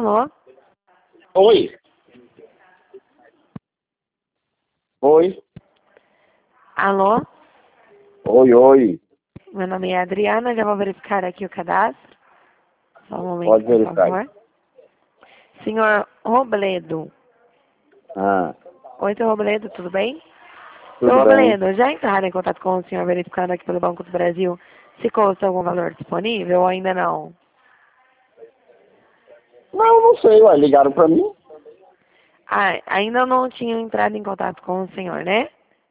Alô? Oi. Oi. Alô? Oi, oi. Meu nome é Adriana, já vou verificar aqui o cadastro. Só um momento, Pode por verificar aí. favor. Senhor Robledo. Ah, Oi, seu Robledo, tudo bem? Seu tudo bem. Robledo, já entraram em contato com o senhor verificando aqui pelo Banco do Brasil se consta algum valor disponível ou ainda não? Não sei, ué, ligaram pra mim? Ah, ainda não tinham entrado em contato com o senhor, né?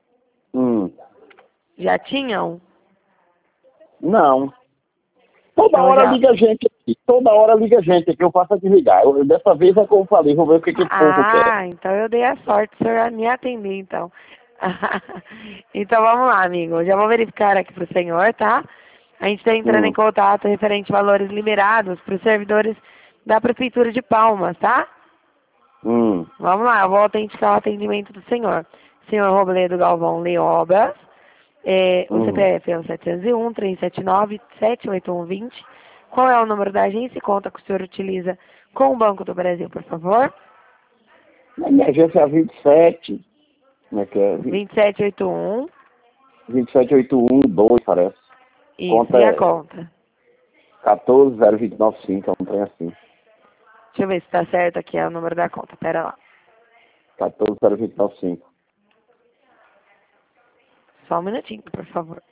Já tinham? Não. Toda Então hora já. liga a gente aqui. Toda hora liga a gente aqui. Eu faço aqui ligar. Dessa vez é como eu falei, vou ver o que o povo quer. Ah, então eu dei a sorte, o senhor me atender, então. Então vamos lá, amigo. Já vou verificar aqui pro senhor, tá? A gente está entrando em Hum. contato referente a valores liberados para os servidores da Prefeitura de Palmas, tá? Hum. Vamos lá, eu vou autenticar o atendimento do senhor. Senhor Robledo Galvão Leobras, o Hum. CPF é o 701-379-78120. Qual é o número da agência e conta que o senhor utiliza com o Banco do Brasil, por favor? A minha agência é a 27. Como é que é? 2781. 27812, parece. Isso, Conta e a é conta? 140295, é um trem assim. Deixa eu ver se tá certo aqui, é o número da conta. Pera lá. 140295. Só um minutinho, por favor.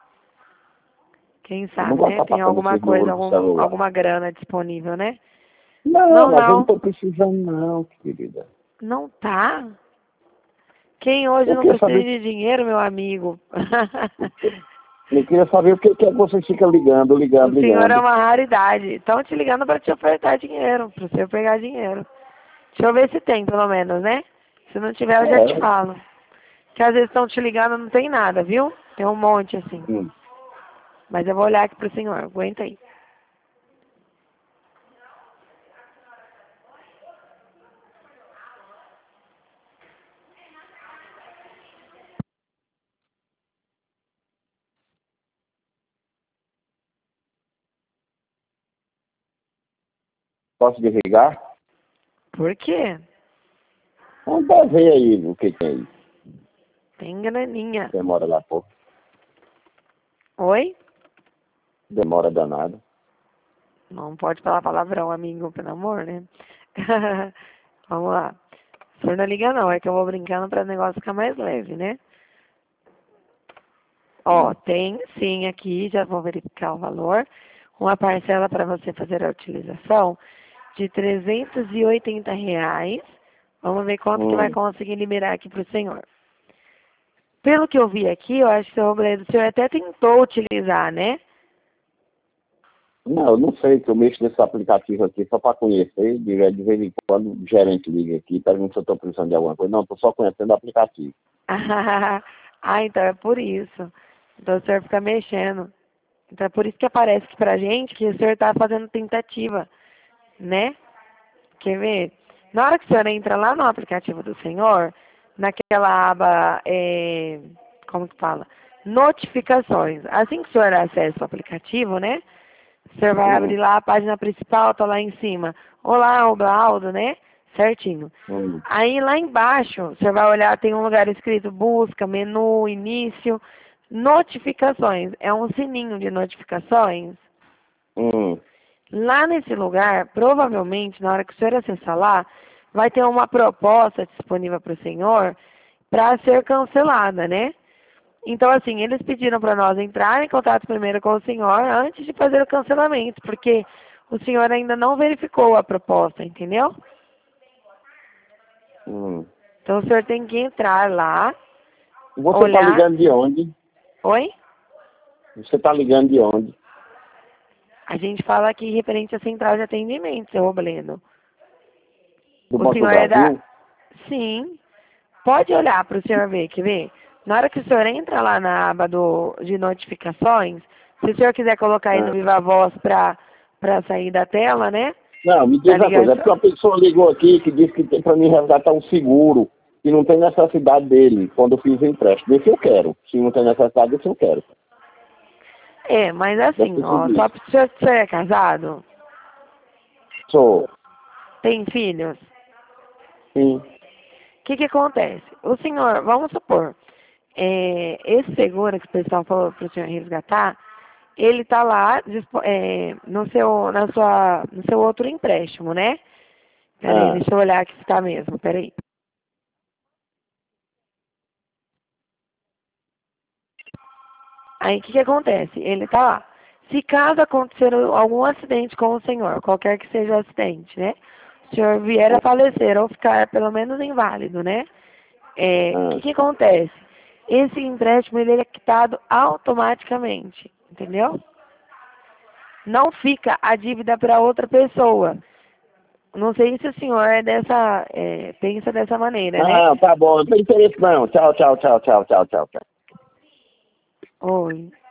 Quem Eu não sabe, gosto de né? estar Tem passando alguma esses coisa, números do celular. alguma grana disponível, né? Não, Não, mas eu não não. tô precisando não, querida. Não tá. Quem hoje Eu não queria precisa saber, de dinheiro, meu amigo? eu queria saber o que é que você fica ligando, O senhor é ligando. uma raridade. Estão te ligando para te ofertar dinheiro, para você pegar dinheiro. Deixa eu ver se tem, pelo menos, né? Se não tiver, eu já te É. falo. Que às vezes estão te ligando, não tem nada, viu? Tem um monte, assim. Hum. Mas eu vou olhar aqui pro senhor. Aguenta aí. Posso desligar? Por quê? Vamos dar ver aí o que é isso. Tem graninha. Demora lá pouco. Oi? Demora danado. Não pode falar palavrão, amigo, pelo amor, né? Vamos lá. O senhor não liga não, é que eu vou brincando para o negócio ficar mais leve, né? Ó, tem sim aqui, já vou verificar o valor. Uma parcela para você fazer a utilização de R$ 380. Vamos ver quanto que vai Hum. conseguir liberar aqui para o senhor. Pelo que eu vi aqui, eu acho que o senhor até tentou utilizar, né? Não, eu não sei, que eu mexo nesse aplicativo aqui só para conhecer. De vez em quando o gerente liga aqui, pergunta se eu estou precisando de alguma coisa. Não, estou só conhecendo o aplicativo. Ah, então é por isso. Então o senhor fica mexendo. Então é por isso que aparece aqui pra gente que o senhor está fazendo tentativa, né? Quer ver? Na hora que o senhor entra lá no aplicativo do senhor, naquela aba, como que fala? Notificações. Assim que o senhor acessa o aplicativo, né? O senhor vai Hum. abrir lá a página principal, tá lá em cima. Olá, Obaldo, né? Certinho. Hum. Aí lá embaixo, você vai olhar, tem um lugar escrito busca, menu, início, notificações. É um sininho de notificações. Hum. Lá nesse lugar, provavelmente, na hora que o senhor acessar lá, vai ter uma proposta disponível para o senhor para ser cancelada, né? Então, assim, eles pediram para nós entrar em contato primeiro com o senhor antes de fazer o cancelamento, porque o senhor ainda não verificou a proposta, entendeu? Hum. Então, o senhor tem que entrar lá, Você está olhar. ligando de onde? Oi? Você está ligando de onde? A gente fala aqui referente à central de atendimento, seu Robledo. Do O Banco do senhor é da. Brasil? Sim. Pode olhar para o senhor ver, quer ver? Na hora que o senhor entra lá na aba de notificações, se o senhor quiser colocar aí no Ah. Viva Voz para sair da tela, né? Não, me Da diz uma coisa, é ligação. porque uma pessoa ligou aqui que disse que tem para mim resgatar um seguro, que não tem necessidade dele quando eu fiz o empréstimo. Esse eu quero. Se não tem necessidade, esse eu quero. É, mas Deve assim, ter ó, sido só isso. para o senhor é casado? Sou. Tem filhos? Sim. O que acontece? O senhor, vamos supor, esse seguro que o pessoal falou para o senhor resgatar, ele está lá no seu outro empréstimo, né? Peraí, Ah, deixa eu olhar aqui se está mesmo, peraí. Aí o que acontece? Ele está lá. Se caso acontecer algum acidente com o senhor, qualquer que seja o acidente, né? O senhor vier a falecer ou ficar pelo menos inválido, né? O ah. que acontece? Esse empréstimo ele é quitado automaticamente, entendeu? Não fica a dívida para outra pessoa. Não sei se o senhor pensa dessa maneira, né? Não, tá bom, não tem interesse não. Tchau, tchau, tchau, tchau, tchau, tchau, tchau. Oi.